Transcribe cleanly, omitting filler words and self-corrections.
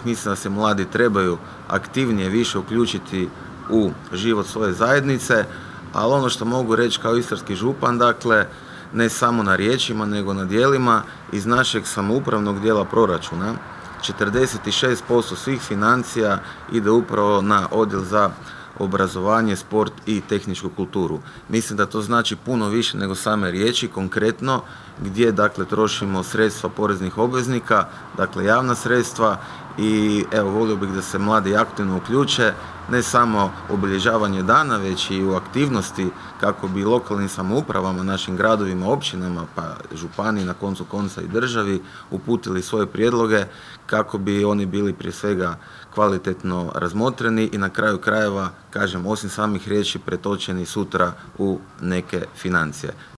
mladih, mislim da se mladi trebaju aktivnije više uključiti u život svoje zajednice, ali ono što mogu reći kao istarski župan, dakle, ne samo na riječima, nego na djelima, iz našeg samoupravnog dijela proračuna 46% svih financija ide upravo na odjel za obrazovanje, sport i tehničku kulturu. Mislim da to znači puno više nego same riječi, konkretno gdje dakle trošimo sredstva poreznih obveznika, dakle javna sredstva, i evo volio bih da se mladi aktivno uključe, ne samo obilježavanje dana, već i u aktivnosti kako bi lokalnim samoupravama, našim gradovima, općinama, pa županiji na koncu konca i državi uputili svoje prijedloge kako bi oni bili prije svega kvalitetno razmotreni i na kraju krajeva, kažem, osim samih riječi pretočeni sutra u neke financije.